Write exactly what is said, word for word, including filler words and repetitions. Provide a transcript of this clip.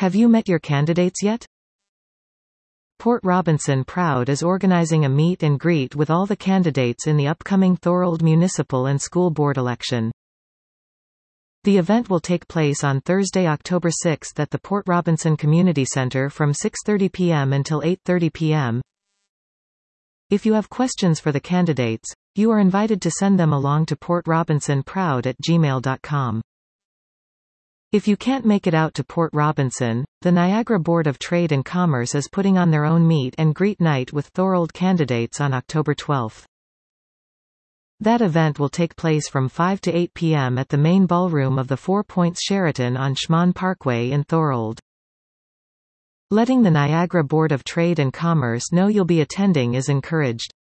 Have you met your candidates yet? Port Robinson Proud is organizing a meet and greet with all the candidates in the upcoming Thorold Municipal and School Board election. The event will take place on Thursday, October sixth at the Port Robinson Community Center from six thirty p m until eight thirty p m If you have questions for the candidates, you are invited to send them along to portrobinson.proud at gmail dot com. If you can't make it out to Port Robinson, the Niagara Board of Trade and Commerce is putting on their own meet and greet night with Thorold candidates on October twelfth. That event will take place from five to eight p m at the main ballroom of the Four Points Sheraton on Schmann Parkway in Thorold. Letting the Niagara Board of Trade and Commerce know you'll be attending is encouraged.